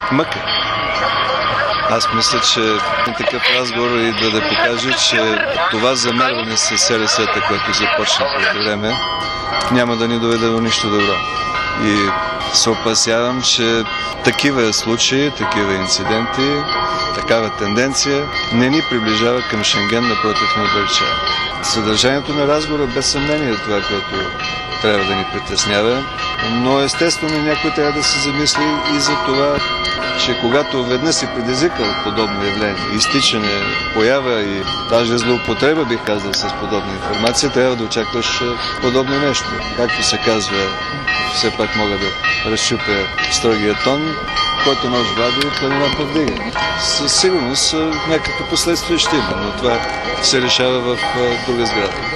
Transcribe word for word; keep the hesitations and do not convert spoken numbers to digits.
мъка. Аз мисля, че такъв разговор идва да покаже, че това замерване с СРС-та, което започна преди време, няма да ни доведе до нищо добро. И се опасявам, че такива случаи, такива инциденти, такава тенденция не ни приближава към Шенген, напротив ни отдалечава. Съдържанието на разговора без съмнение е това, което трябва да ни притеснява, но естествено някой трябва да се замисли и за това, че когато веднъж си предизвикал подобно явление, изтичане, поява и даже злоупотреба, бих казал, с подобна информация, трябва да очакваш подобно нещо. Както се казва, все пак мога да разчупя строгия тон, който нож вади, планина повдига. Със сигурност някакви последствия ще има, но това се решава в друга сграда.